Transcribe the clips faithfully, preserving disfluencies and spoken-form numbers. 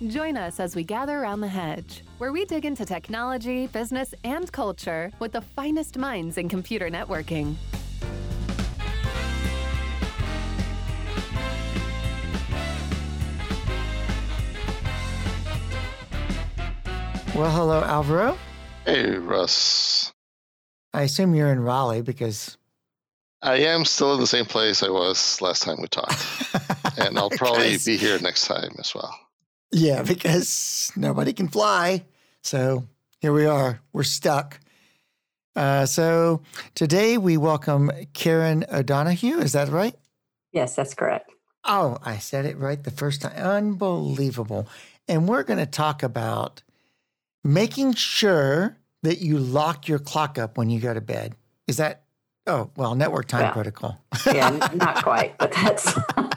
Join us as we gather around the hedge, where we dig into technology, business, and culture with the finest minds in computer networking. Well, hello, Alvaro. Hey, Russ. I assume you're in Raleigh because... I am still in the same place I was last time we talked. And I'll probably be here next time as well. Yeah, because nobody can fly. So here we are. We're stuck. Uh, so today we welcome Karen O'Donohue. Is that right? Yes, that's correct. Oh, I said it right the first time. Unbelievable. And we're going to talk about making sure that you lock your clock up when you go to bed. Is that, oh, well, network time well, protocol. Yeah, not quite, but that's...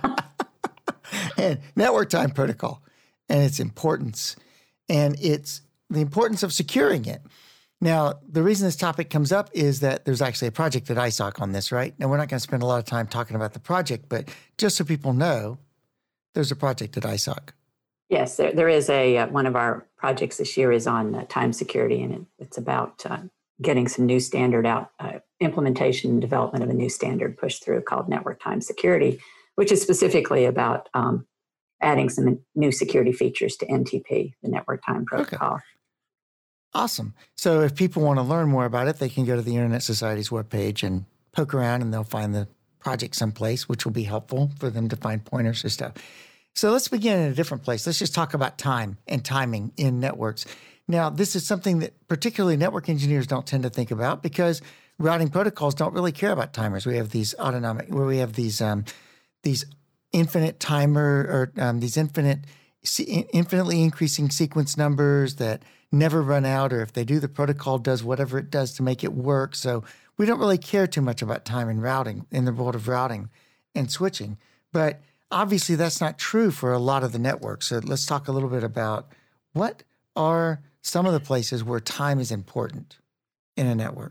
and network time protocol and its importance and it's the importance of securing it. Now, the reason this topic comes up is that there's actually a project at I S O C on this, right? Now, we're not going to spend a lot of time talking about the project, but just so people know, there's a project at I S O C. Yes, there, there is a, uh, one of our projects this year is on uh, time security, and it, it's about uh, getting some new standard out, uh, implementation and development of a new standard pushed through called network time security, which is specifically about um, adding some new security features to N T P, the network time protocol. Okay. Awesome. So if people want to learn more about it, they can go to the Internet Society's webpage and poke around and they'll find the project someplace, which will be helpful for them to find pointers and stuff. So let's begin in a different place. Let's just talk about time and timing in networks. Now, this is something that particularly network engineers don't tend to think about because routing protocols don't really care about timers. We have these autonomic, where we have these um, these infinite timer or um, these infinite, infinitely increasing sequence numbers that never run out, or if they do, the protocol does whatever it does to make it work. So we don't really care too much about time and routing in the world of routing and switching. But obviously, that's not true for a lot of the networks. So let's talk a little bit about what are some of the places where time is important in a network.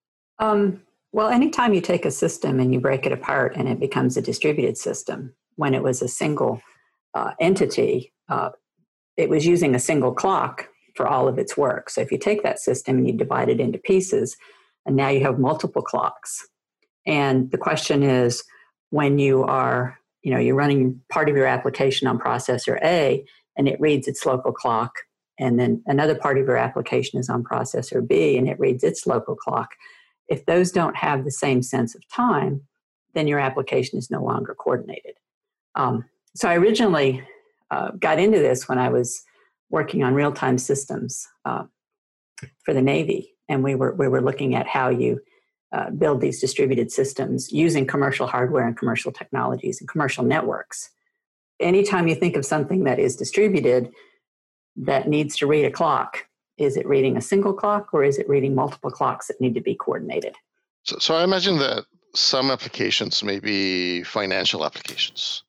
Um, well, anytime you take a system and you break it apart and it becomes a distributed system, when it was a single uh, entity, uh, it was using a single clock for all of its work. So if you take that system and you divide it into pieces, and now you have multiple clocks. And the question is, when you are You know, you're running part of your application on processor A and it reads its local clock, and then another part of your application is on processor B and it reads its local clock. If those don't have the same sense of time, then your application is no longer coordinated. Um, so I originally uh, got into this when I was working on real-time systems uh, for the Navy, and we were we were looking at how you Uh, build these distributed systems using commercial hardware and commercial technologies and commercial networks. Anytime you think of something that is distributed that needs to read a clock, is it reading a single clock or is it reading multiple clocks that need to be coordinated? So, so I imagine that some applications, maybe financial applications,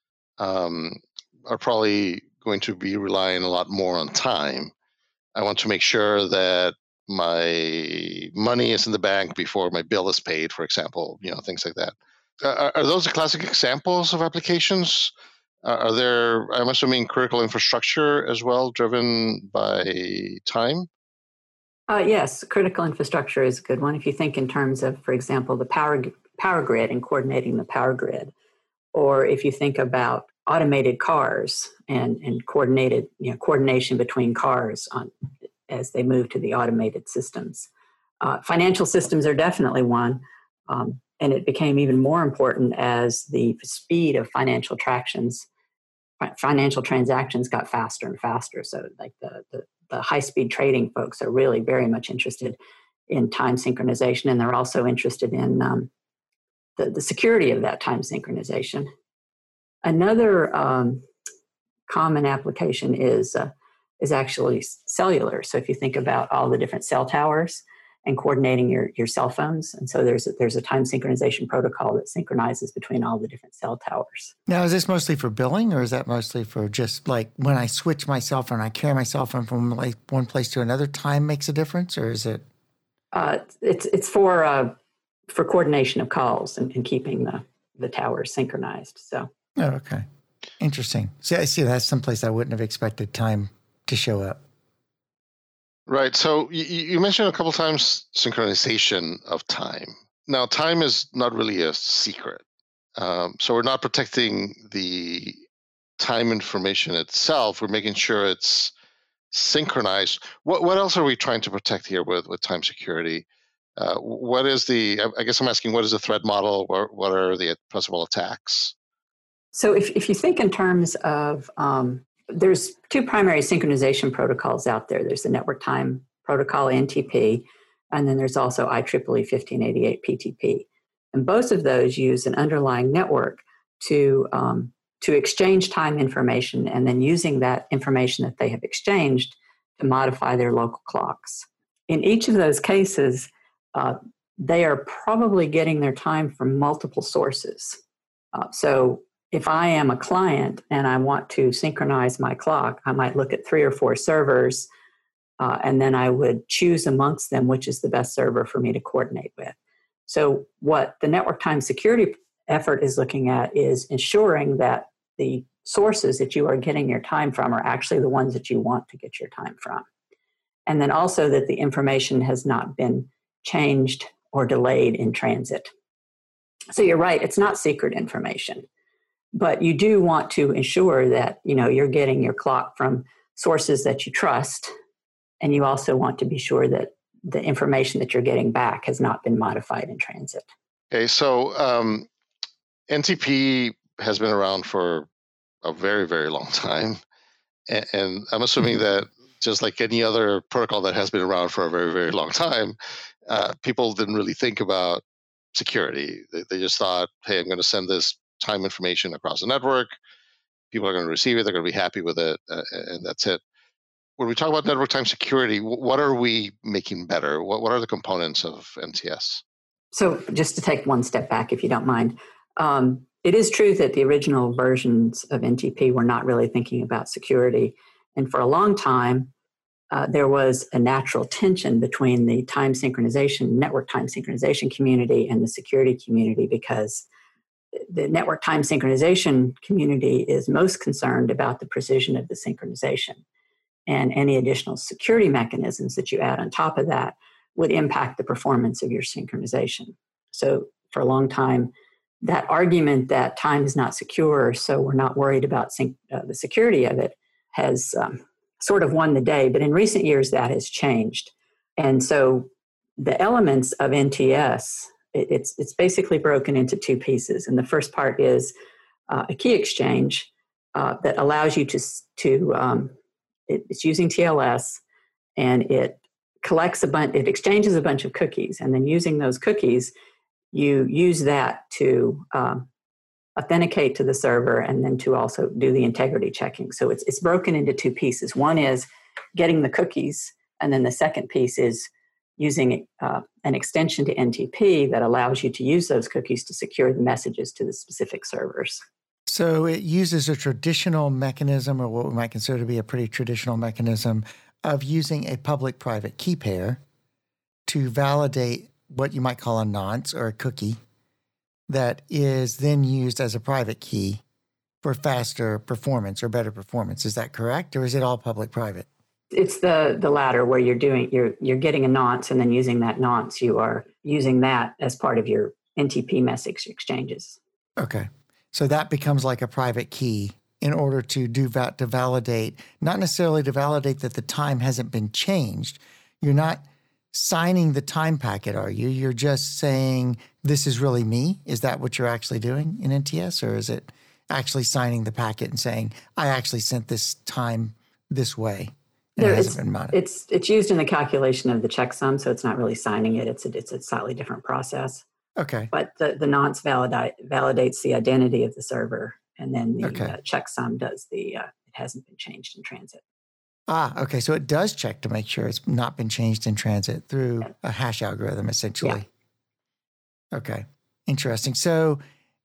um, are probably going to be relying a lot more on time. I want to make sure that my money is in the bank before my bill is paid, for example, you know, things like that. Are, are those the classic examples of applications? Uh, are there, I'm assuming, critical infrastructure as well, driven by time? Uh, yes, critical infrastructure is a good one. If you think in terms of, for example, the power power grid and coordinating the power grid, or if you think about automated cars and, and coordinated, you know, coordination between cars on as they move to the automated systems. Uh, financial systems are definitely one, um, and it became even more important as the speed of financial tractions, financial transactions got faster and faster. So like the, the, the high-speed trading folks are really very much interested in time synchronization, and they're also interested in um, the, the security of that time synchronization. Another um, common application is uh, is actually cellular. So if you think about all the different cell towers and coordinating your, your cell phones, and so there's a, there's a time synchronization protocol that synchronizes between all the different cell towers. Now, is this mostly for billing, or is that mostly for just like when I switch my cell phone, I carry my cell phone from like one place to another, time makes a difference, or is it? Uh, it's it's for uh, for coordination of calls and, and keeping the, the towers synchronized. So. Oh, okay. Interesting. See, I see that's someplace I wouldn't have expected time to show up. Right. So you, you mentioned a couple times synchronization of time. Now, time is not really a secret. Um, so we're not protecting the time information itself. We're making sure it's synchronized. What what else are we trying to protect here with, with time security? Uh, what is the, I guess I'm asking, what is the threat model? What, what are the possible attacks? So if, if you think in terms of, um, there's two primary synchronization protocols out there. There's the Network Time Protocol, N T P, and then there's also I triple E fifteen eighty-eight, P T P. And both of those use an underlying network to, um, to exchange time information, and then using that information that they have exchanged to modify their local clocks. In each of those cases, uh, they are probably getting their time from multiple sources. Uh, so if I am a client and I want to synchronize my clock, I might look at three or four servers, uh, and then I would choose amongst them which is the best server for me to coordinate with. So what the network time security effort is looking at is ensuring that the sources that you are getting your time from are actually the ones that you want to get your time from. And then also that the information has not been changed or delayed in transit. So you're right, it's not secret information. But you do want to ensure that, you know, you're getting your clock from sources that you trust, and you also want to be sure that the information that you're getting back has not been modified in transit. Okay, so um, N T P has been around for a very, very long time, and, and I'm assuming that just like any other protocol that has been around for a very, very long time, uh, people didn't really think about security. They, they just thought, hey, I'm going to send this time information across the network. People are going to receive it. They're going to be happy with it, uh, and that's it. When we talk about network time security, what are we making better? What what are the components of N T S? So just to take one step back, if you don't mind, um, it is true that the original versions of N T P were not really thinking about security. And for a long time, uh, there was a natural tension between the time synchronization, network time synchronization community and the security community, because the network time synchronization community is most concerned about the precision of the synchronization. And any additional security mechanisms that you add on top of that would impact the performance of your synchronization. So for a long time, that argument that time is not secure, so we're not worried about sync, uh, the security of it, has um, sort of won the day. But in recent years, that has changed. And so the elements of N T S, it, it's, it's basically broken into two pieces. And the first part is uh, a key exchange uh, that allows you to, to um, it, it's using T L S, and it collects a bunch, it exchanges a bunch of cookies. And then using those cookies, you use that to um, authenticate to the server and then to also do the integrity checking. So it's it's broken into two pieces. One is getting the cookies, and then the second piece is using uh, an extension to N T P that allows you to use those cookies to secure the messages to the specific servers. So it uses a traditional mechanism, or what we might consider to be a pretty traditional mechanism, of using a public-private key pair to validate what you might call a nonce or a cookie that is then used as a private key for faster performance or better performance. Is that correct? Or is it all public-private? It's the the latter, where you're doing you're you're getting a nonce, and then using that nonce, you are using that as part of your N T P message exchanges. Okay. So that becomes like a private key in order to do that, to validate, not necessarily to validate that the time hasn't been changed. You're not signing the time packet, are you? You're just saying, this is really me? Is that what you're actually doing in N T S? Or is it actually signing the packet and saying, I actually sent this time this way? And There, it hasn't it's, been modified. it's it's used in the calculation of the checksum, so it's not really signing it. It's a, it's a slightly different process. Okay. But the, the nonce validate, validates the identity of the server, and then the Okay. uh, checksum does the, uh, it hasn't been changed in transit. Ah, okay. So it does check to make sure it's not been changed in transit through a hash algorithm, essentially. Yeah. Okay. Interesting. So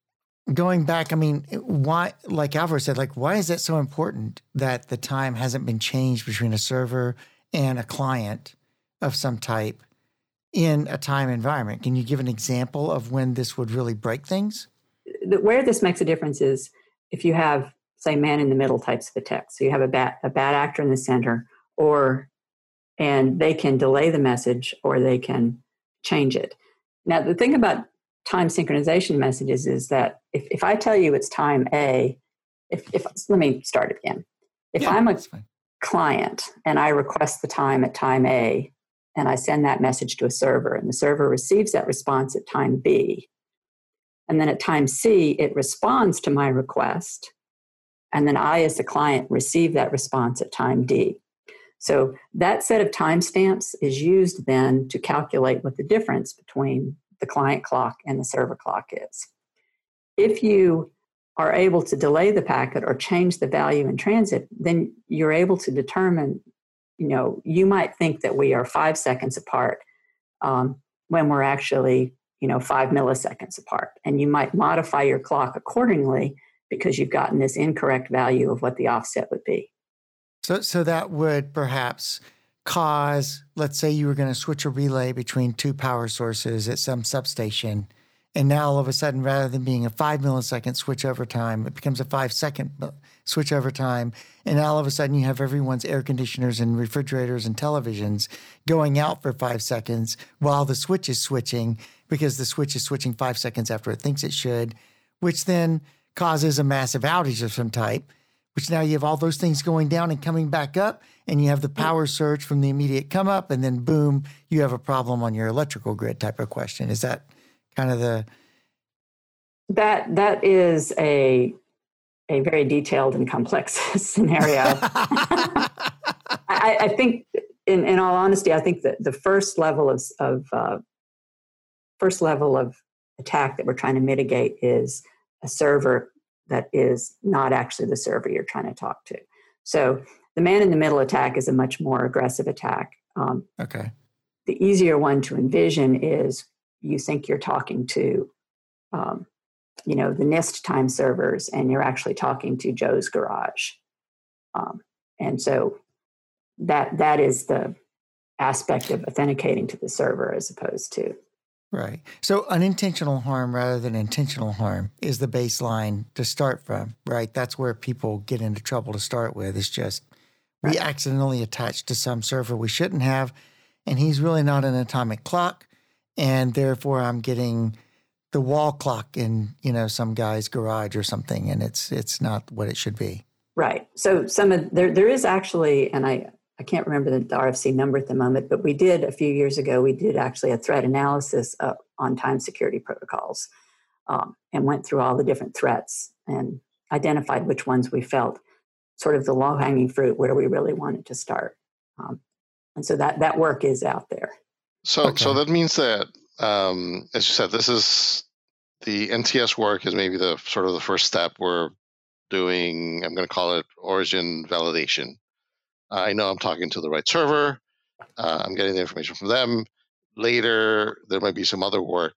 going back, I mean, why, like Alvaro said, like, why is it so important that the time hasn't been changed between a server and a client of some type in a time environment? Can you give an example of when this would really break things? The, where this makes a difference is if you have say, man-in-the-middle types of attacks. So you have a bad, a bad actor in the center, or and they can delay the message or they can change it. Now, the thing about time synchronization messages is that if, if I tell you it's time A, if, if let me start again. If Yeah, I'm a that's fine. client and I request the time at time A, and I send that message to a server, and the server receives that response at time B, and then at time C, it responds to my request, and then I, as the client, receive that response at time D. So that set of timestamps is used then to calculate what the difference between the client clock and the server clock is. If you are able to delay the packet or change the value in transit, then you're able to determine, you know, you might think that we are five seconds apart um, when we're actually, you know, five milliseconds apart. And you might modify your clock accordingly because you've gotten this incorrect value of what the offset would be. So, so that would perhaps cause, let's say you were going to switch a relay between two power sources at some substation, and now all of a sudden, rather than being a five millisecond switch over time, it becomes a five second switch over time. And now all of a sudden you have everyone's air conditioners and refrigerators and televisions going out for five seconds while the switch is switching, because the switch is switching five seconds after it thinks it should, which then causes a massive outage of some type, which now you have all those things going down and coming back up, and you have the power surge from the immediate come up, and then boom, you have a problem on your electrical grid type of question. Is that kind of the... That that is a a very detailed and complex scenario. I, I think, in, in all honesty, I think that the first level of, of uh, first level of attack that we're trying to mitigate is a server that is not actually the server you're trying to talk to. So the man-in-the-middle attack is a much more aggressive attack. Um, okay. The easier one to envision is you think you're talking to, um, you know, the NIST time servers, and you're actually talking to Joe's garage. Um, and so that that is the aspect of authenticating to the server as opposed to. Right. So unintentional harm rather than intentional harm is the baseline to start from, right? That's where people get into trouble to start with. It's just we Right. accidentally attached to some server we shouldn't have, and he's really not an atomic clock, and therefore I'm getting the wall clock in, you know, some guy's garage or something, and it's it's not what it should be. Right. So some of there there is actually, and I I can't remember the R F C number at the moment, but we did a few years ago, we did actually a threat analysis uh, on time security protocols um, and went through all the different threats and identified which ones we felt sort of the low-hanging fruit where we really wanted to start. Um, and so that, that work is out there. So, Okay. so that means that, um, as you said, this is the N T S work is maybe the sort of the first step. We're doing, I'm going to call it origin validation. I know I'm talking to the right server. Uh, I'm getting the information from them. Later, there might be some other work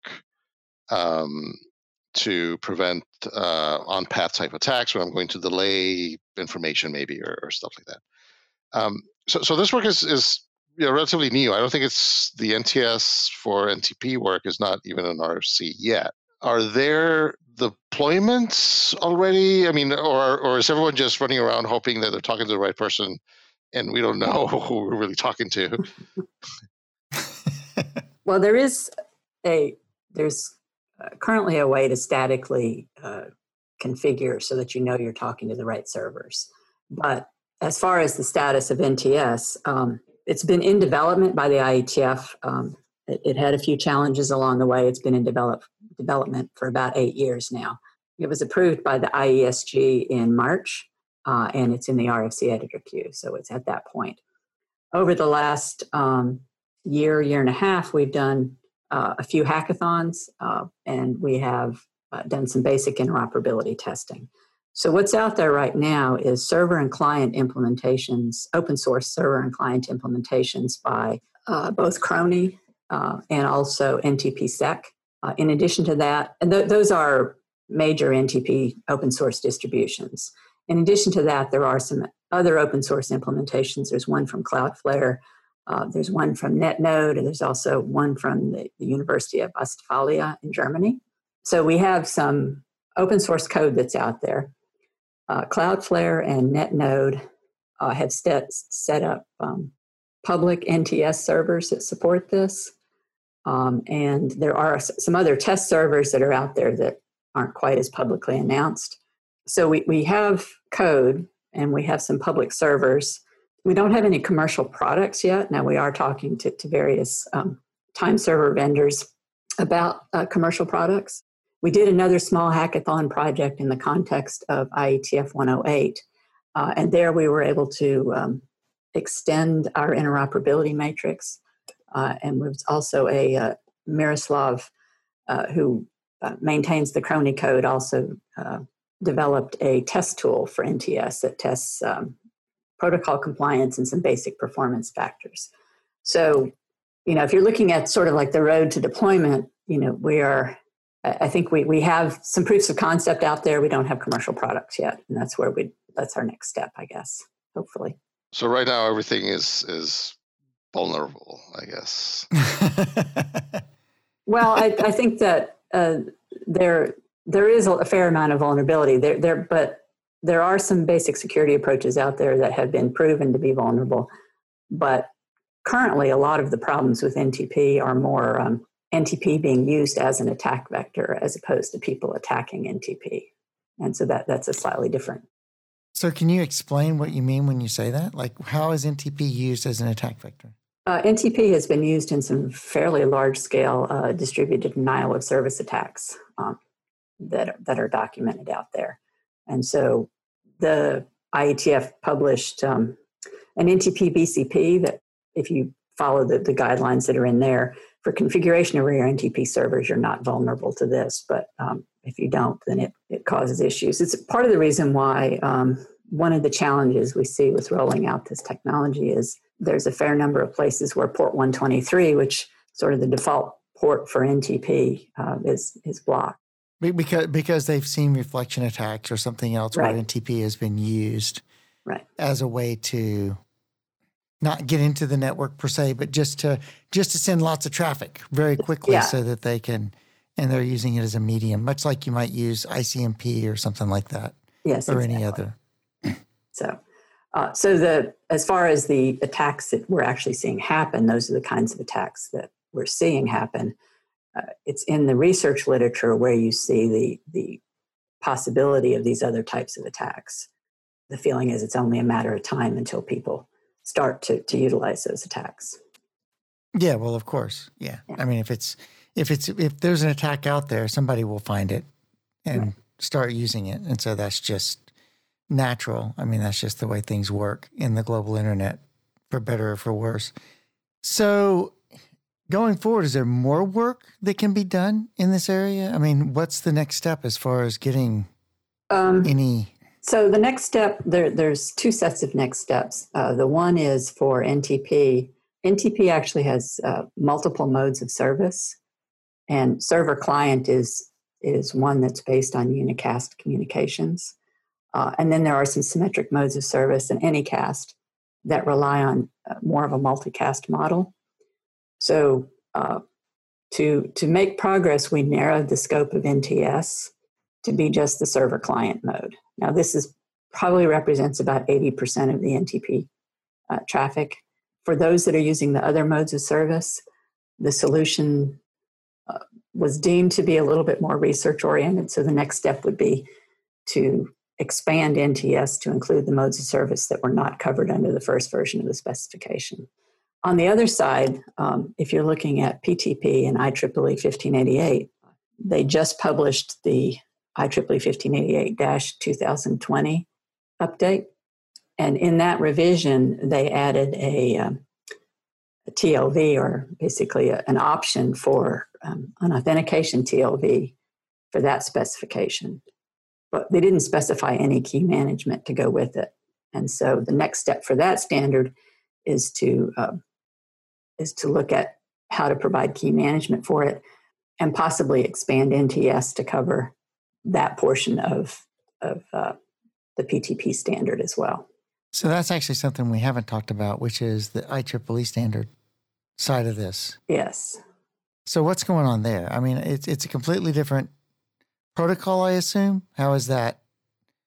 um, to prevent uh, on-path type attacks, where I'm going to delay information maybe or, or stuff like that. Um, so, so this work is, is you know, relatively new. I don't think it's the N T S for N T P work is not even an R F C yet. Are there deployments already? I mean, or or is everyone just running around hoping that they're talking to the right person, and we don't know who we're really talking to? Well, there is a, there's uh, currently a way to statically uh, configure so that you know you're talking to the right servers. But as far as the status of N T S, um, it's been in development by the I E T F. Um, it, it had a few challenges along the way. It's been in develop, development for about eight years now. It was approved by the I E S G in March, uh, and it's in the R F C editor queue, so it's at that point. Over the last um, year, year and a half, we've done uh, a few hackathons, uh, and we have uh, done some basic interoperability testing. So what's out there right now is server and client implementations, open source server and client implementations by uh, both Crony uh, and also N T P sec. Uh, in addition to that, and th- those are major N T P open source distributions. In addition to that, there are some other open source implementations. There's one from Cloudflare, uh, there's one from NetNode, and there's also one from the, the University of Westphalia in Germany. So we have some open source code that's out there. uh, Cloudflare and NetNode uh, have set, set up um, public N T S servers that support this. Um, and there are some other test servers that are out there that aren't quite as publicly announced. So we, we have code and we have some public servers. We don't have any commercial products yet. Now we are talking to, to various um, time server vendors about uh, commercial products. We did another small hackathon project in the context of I E T F one oh eight. Uh, and there we were able to um, extend our interoperability matrix. Uh, and was also a uh, Miroslav, uh, who uh, maintains the Crony code, also uh, developed a test tool for N T S that tests um, protocol compliance and some basic performance factors. So, you know, if you're looking at sort of like the road to deployment, you know, we are, I think we we have some proofs of concept out there. We don't have commercial products yet. And that's where we, that's our next step, I guess, hopefully. So right now, everything is is vulnerable, I guess. Well, I, I think that uh, there there is a fair amount of vulnerability there, there, but there are some basic security approaches out there that have been proven to be vulnerable. But currently, a lot of the problems with N T P are more um, N T P being used as an attack vector as opposed to people attacking N T P, and so that that's a slightly different. So, can you explain what you mean when you say that? Like, how is N T P used as an attack vector? Uh, N T P has been used in some fairly large-scale uh, distributed denial of service attacks um, that, that are documented out there. And so the I E T F published um, an N T P B C P that, if you follow the, the guidelines that are in there, for configuration of your N T P servers, you're not vulnerable to this. But um, if you don't, then it, it causes issues. It's part of the reason why um, one of the challenges we see with rolling out this technology is there's a fair number of places where port one twenty-three, which sort of the default port for N T P, uh, is is blocked. Because because they've seen reflection attacks or something else Right. where N T P has been used Right. as a way to not get into the network per se, but just to just to send lots of traffic very quickly Yeah. so that they can, and they're using it as a medium, much like you might use I C M P or something like that, Yes. or exactly. any other. So, uh, so the as far as the attacks that we're actually seeing happen, those are the kinds of attacks that we're seeing happen. Uh, it's in the research literature where you see the the possibility of these other types of attacks. The feeling is it's only a matter of time until people start to to utilize those attacks. Yeah, well, of course. Yeah. Yeah. I mean, if it's if it's if there's an attack out there, somebody will find it and Right. start using it. And so that's just natural. I mean, that's just the way things work in the global internet, for better or for worse. So going forward, is there more work that can be done in this area? I mean, what's the next step as far as getting Um, any? So the next step, there, there's two sets of next steps. Uh, the one is for N T P. N T P actually has uh, multiple modes of service, and server client is is one that's based on unicast communications. Uh, and then there are some symmetric modes of service and Anycast that rely on uh, more of a multicast model. So uh, to to make progress, we narrowed the scope of N T S to be just the server client mode. Now, this is probably represents about eighty percent of the N T P uh, traffic. For those that are using the other modes of service, the solution uh, was deemed to be a little bit more research oriented. So the next step would be to expand N T S to include the modes of service that were not covered under the first version of the specification. On the other side, um, if you're looking at P T P and I triple E fifteen eighty-eight, they just published the I triple E fifteen eighty-eight dash twenty twenty update. And in that revision, they added a, um, a T L V, or basically a, an option for um, an authentication T L V for that specification. But they didn't specify any key management to go with it. And so the next step for that standard is to uh, is to look at how to provide key management for it, and possibly expand N T S to cover that portion of of uh, the P T P standard as well. So that's actually something we haven't talked about, which is the I triple E standard side of this. Yes. So what's going on there? I mean, it's it's a completely different protocol, I assume. How is that?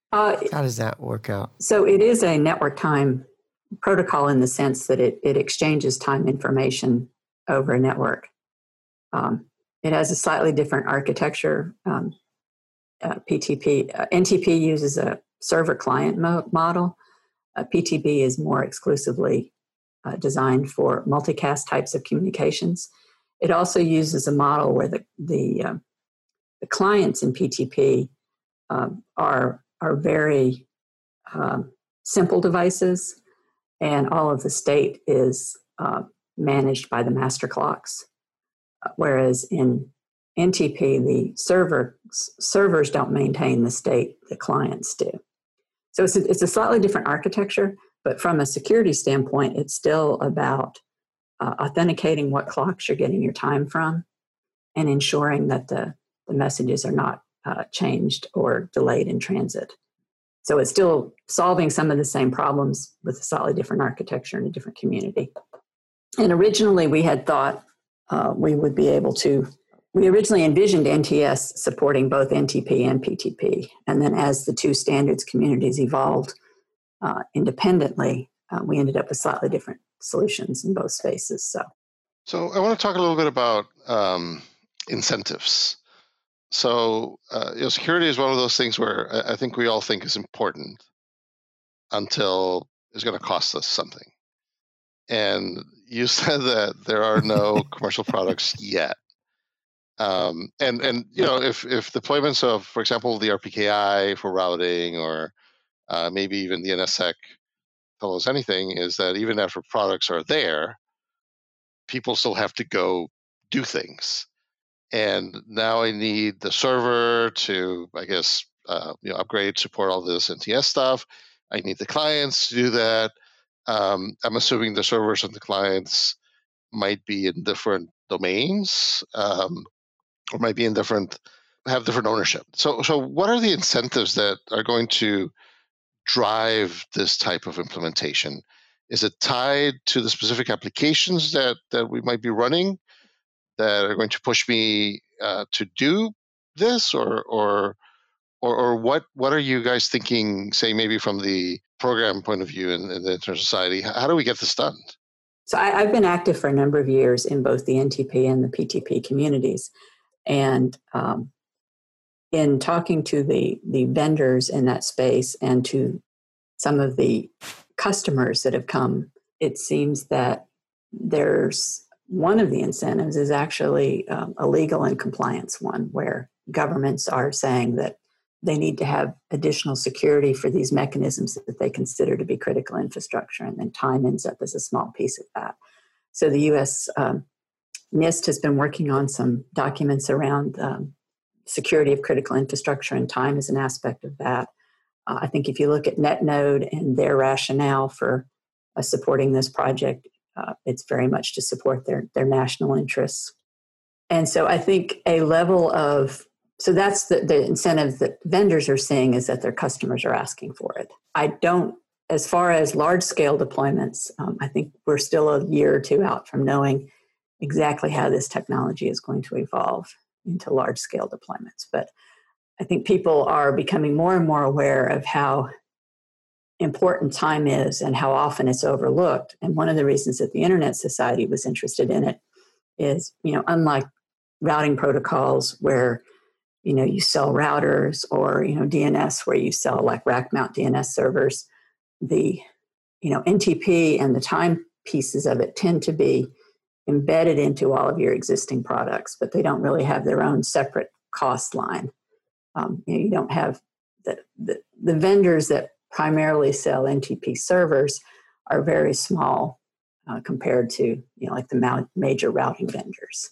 Uh, How does that work out? So it is a network time protocol in the sense that it, it exchanges time information over a network. Um, it has a slightly different architecture. Um, uh, P T P, uh, N T P uses a server client mo- model. Uh, P T B is more exclusively uh, designed for multicast types of communications. It also uses a model where the the, uh, the clients in P T P um, are are very um, simple devices, and all of the state is uh, managed by the master clocks. Whereas in N T P, the server servers don't maintain the state; the clients do. So it's a, it's a slightly different architecture, but from a security standpoint, it's still about uh, authenticating what clocks you're getting your time from, and ensuring that the the messages are not uh, changed or delayed in transit. So it's still solving some of the same problems with a slightly different architecture in a different community. And originally we had thought uh, we would be able to, we originally envisioned N T S supporting both N T P and P T P. And then as the two standards communities evolved uh, independently, uh, we ended up with slightly different solutions in both spaces. So, so I want to talk a little bit about um, incentives. So, uh, you know, security is one of those things where I think we all think is important until it's going to cost us something. And you said that there are no commercial products yet. Um, and, and, you know, if, if deployments of, for example, the R P K I for routing or uh, maybe even the N S S E C tell us anything, is that even after products are there, people still have to go do things. And now I need the server to, I guess, uh, you know, upgrade, support all this N T S stuff. I need the clients to do that. Um, I'm assuming the servers and the clients might be in different domains, um, or might be in different, have different ownership. So, so what are the incentives that are going to drive this type of implementation? Is it tied to the specific applications that that we might be running that are going to push me uh, to do this, or or or or what what are you guys thinking, say maybe from the program point of view in, in the International Society? How do we get this done? So I, I've been active for a number of years in both the N T P and the P T P communities. And um, in talking to the, the vendors in that space and to some of the customers that have come, it seems that there's one of the incentives is actually um, a legal and compliance one, where governments are saying that they need to have additional security for these mechanisms that they consider to be critical infrastructure, and then time ends up as a small piece of that. So the U S um, NIST has been working on some documents around um, security of critical infrastructure, and time is an aspect of that. Uh, I think if you look at NetNode and their rationale for uh, supporting this project, uh, it's very much to support their, their national interests. And so I think a level of, so that's the, the incentive that vendors are seeing, is that their customers are asking for it. I don't, as far as large scale deployments, um, I think we're still a year or two out from knowing exactly how this technology is going to evolve into large scale deployments. But I think people are becoming more and more aware of how important time is and how often it's overlooked. And one of the reasons that the Internet Society was interested in it is, you know, unlike routing protocols where, you know, you sell routers, or, you know, D N S where you sell like rack mount D N S servers, the, you know, N T P and the time pieces of it tend to be embedded into all of your existing products, but they don't really have their own separate cost line. Um, you know, you don't have the, the, the vendors that primarily sell N T P servers are very small uh, compared to, you know, like the major routing vendors.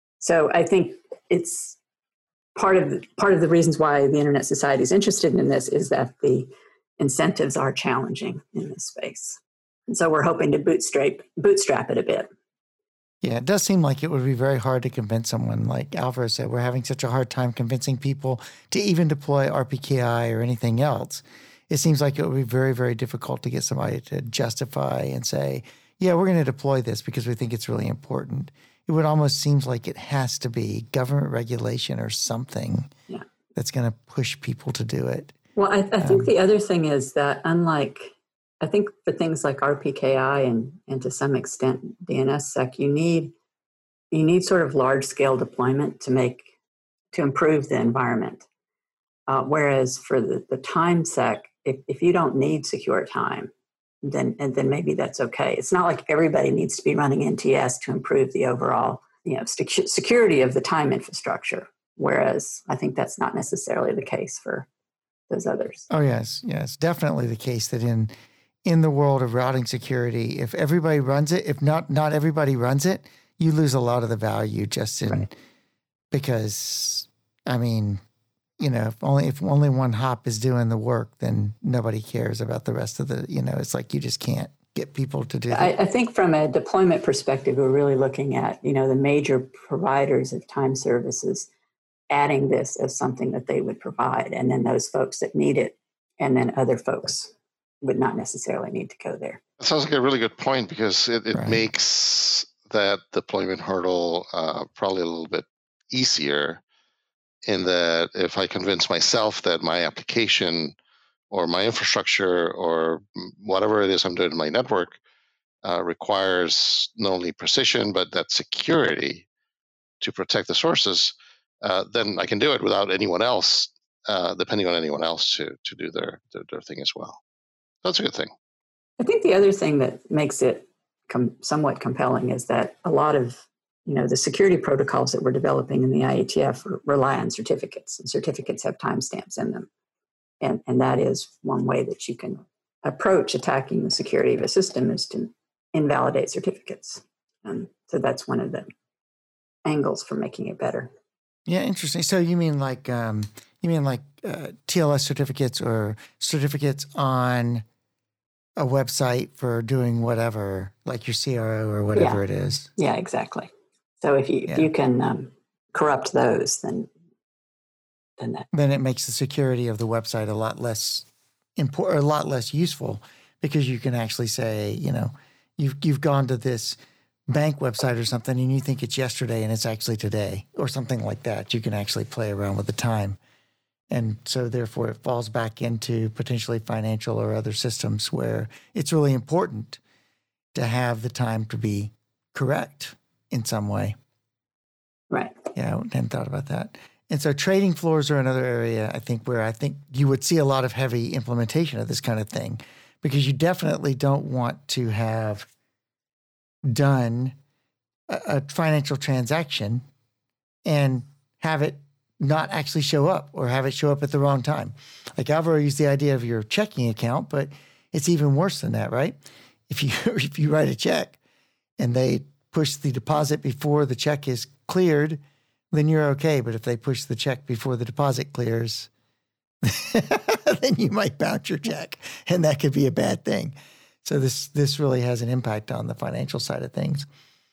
So I think it's part of the, part of the reasons why the Internet Society is interested in this is that the incentives are challenging in this space. And so we're hoping to bootstrap bootstrap it a bit. Yeah, it does seem like it would be very hard to convince someone. Like Alvaro said, we're having such a hard time convincing people to even deploy R P K I or anything else. It seems like it would be very, very difficult to get somebody to justify and say, yeah, we're going to deploy this because we think it's really important. It would almost seems like it has to be government regulation or something yeah. that's going to push people to do it. Well, I, I think Um, the other thing is that unlike, I think for things like R P K I and, and to some extent DNSSEC, you need you need sort of large scale deployment to make to improve the environment. Uh, whereas for the, the time sec, if, if you don't need secure time, then and then maybe that's okay. It's not like everybody needs to be running N T S to improve the overall, you know, sec- security of the time infrastructure. Whereas I think that's not necessarily the case for those others. Oh yes, yes, definitely the case that in in the world of routing security, if everybody runs it, if not not everybody runs it, you lose a lot of the value just in Right. because I mean, you know, if only if only one hop is doing the work, then nobody cares about the rest of the. You know, it's like you just can't get people to do that. I, I think from a deployment perspective, we're really looking at, you know, the major providers of time services adding this as something that they would provide, and then those folks that need it, and then other folks would not necessarily need to go there. That sounds like a really good point because it, it Right. makes that deployment hurdle uh, probably a little bit easier in that if I convince myself that my application or my infrastructure or whatever it is I'm doing in my network uh, requires not only precision, but that security to protect the sources, uh, then I can do it without anyone else, uh, depending on anyone else to to do their, their, their thing as well. That's a good thing. I think the other thing that makes it com- somewhat compelling is that a lot of, you know, the security protocols that we're developing in the I A T F rely on certificates, and certificates have timestamps in them. And, and that is one way that you can approach attacking the security of a system is to invalidate certificates. And so that's one of the angles for making it better. Yeah, interesting. So you mean like um, you mean like uh, T L S certificates or certificates on a website for doing whatever, like your C R O or whatever Yeah. it is. Yeah, exactly. So if you Yeah. if you can um, corrupt those, then then that Then it makes the security of the website a lot less important, a lot less useful, because you can actually say, you know, you've you've gone to this bank website or something and you think it's yesterday and it's actually today or something like that. You can actually play around with the time. And so therefore it falls back into potentially financial or other systems where it's really important to have the time to be correct in some way. right. Yeah, I hadn't thought about that. And so trading floors are another area, I think, where I think you would see a lot of heavy implementation of this kind of thing, because you definitely don't want to have done a, a financial transaction and have it not actually show up or have it show up at the wrong time. Like Alvaro used the idea of your checking account, but it's even worse than that, right? If you if you write a check and they push the deposit before the check is cleared, then you're okay. But if they push the check before the deposit clears, then you might bounce your check, and that could be a bad thing. So this this really has an impact on the financial side of things.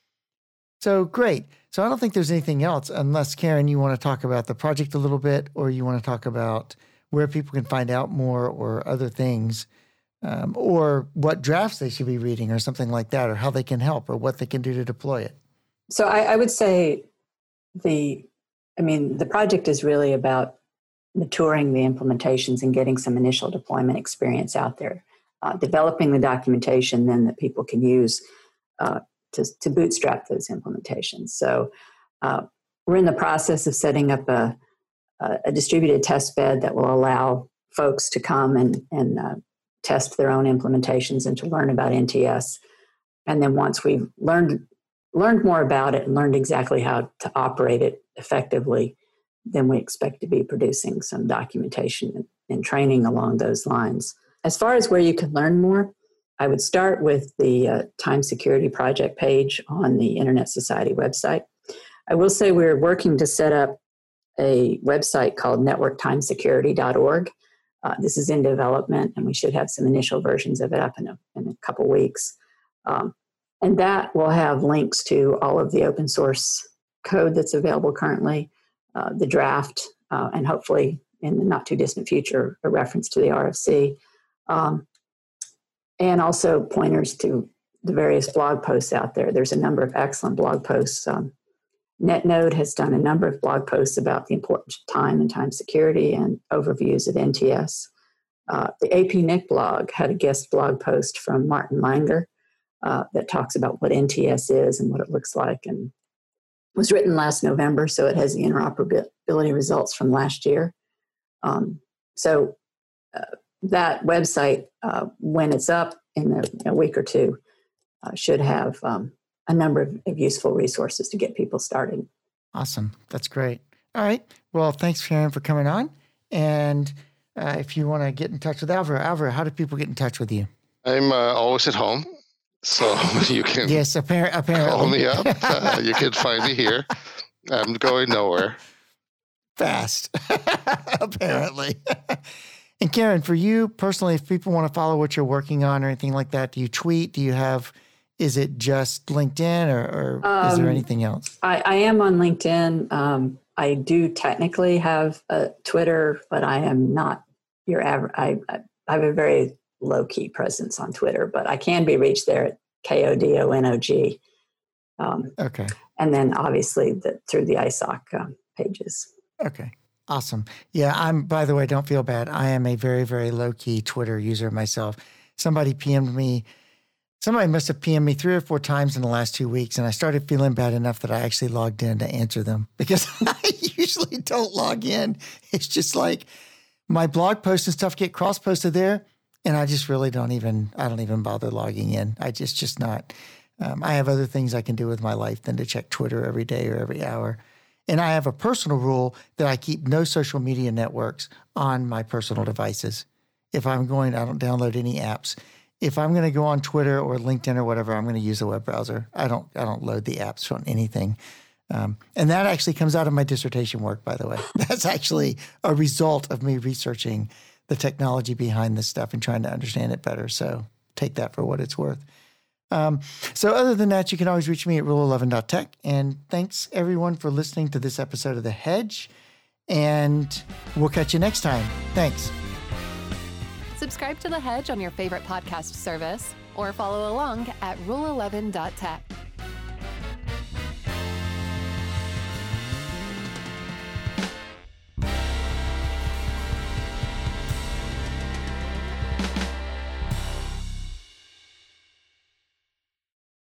So great. So I don't think there's anything else, unless, Karen, you want to talk about the project a little bit, or you want to talk about where people can find out more or other things, um, or what drafts they should be reading or something like that, or how they can help or what they can do to deploy it. So I, I would say the, I mean, the project is really about maturing the implementations and getting some initial deployment experience out there, uh, developing the documentation then that people can use uh, to, to bootstrap those implementations. So uh, we're in the process of setting up a, a distributed test bed that will allow folks to come and, and uh, test their own implementations and to learn about N T S. And then once we've learned learned more about it and learned exactly how to operate it effectively, then we expect to be producing some documentation and, and training along those lines. As far as where you can learn more, I would start with the uh, Time Security Project page on the Internet Society website. I will say we're working to set up a website called network time security dot org. Uh, this is in development, and we should have some initial versions of it up in a, in a couple weeks. Um, and that will have links to all of the open source code that's available currently, uh, the draft, uh, and hopefully in the not too distant future, a reference to the R F C. Um, and also pointers to the various blog posts out there. There's a number of excellent blog posts um, NetNode has done a number of blog posts about the importance of time and time security and overviews of N T S. Uh, the A P N I C blog had a guest blog post from Martin Langer uh, that talks about what N T S is and what it looks like, and was written last November, so it has the interoperability results from last year. Um, so uh, that website, uh, when it's up in a, a week or two, uh, should have um, a number of, of useful resources to get people started. Awesome. That's great. All right. Well, thanks, Karen, for coming on. And uh, if you want to get in touch with Alvaro, Alvaro, how do people get in touch with you? I'm uh, always at home, so you can yes, appar- apparently. call me up. Uh, you can find me here. I'm going nowhere. Fast, apparently. And Karen, for you personally, if people want to follow what you're working on or anything like that, do you tweet? Do you have, is it just LinkedIn or, or um, is there anything else? I, I am on LinkedIn. Um, I do technically have a Twitter, but I am not your average. I, I have a very low-key presence on Twitter, but I can be reached there at K O D O N O G. Um, okay. And then obviously the, through the I S O C um, pages. Okay. Awesome. Yeah, I'm, by the way, don't feel bad. I am a very, very low-key Twitter user myself. Somebody P M'd me, somebody must have P M'd me three or four times in the last two weeks, and I started feeling bad enough that I actually logged in to answer them because I usually don't log in. It's just like my blog posts and stuff get cross-posted there, and I just really don't even, I don't even bother logging in. I just, just not. Um, I have other things I can do with my life than to check Twitter every day or every hour. And I have a personal rule that I keep no social media networks on my personal devices. If I'm going, I don't download any apps. If I'm going to go on Twitter or LinkedIn or whatever, I'm going to use a web browser. I don't, I don't load the apps on anything. Um, and that actually comes out of my dissertation work, by the way. That's actually a result of me researching the technology behind this stuff and trying to understand it better. So take that for what it's worth. Um, so other than that, you can always reach me at rule eleven dot tech. And thanks everyone for listening to this episode of The Hedge. And we'll catch you next time. Thanks. Subscribe to The Hedge on your favorite podcast service or follow along at rule eleven dot tech.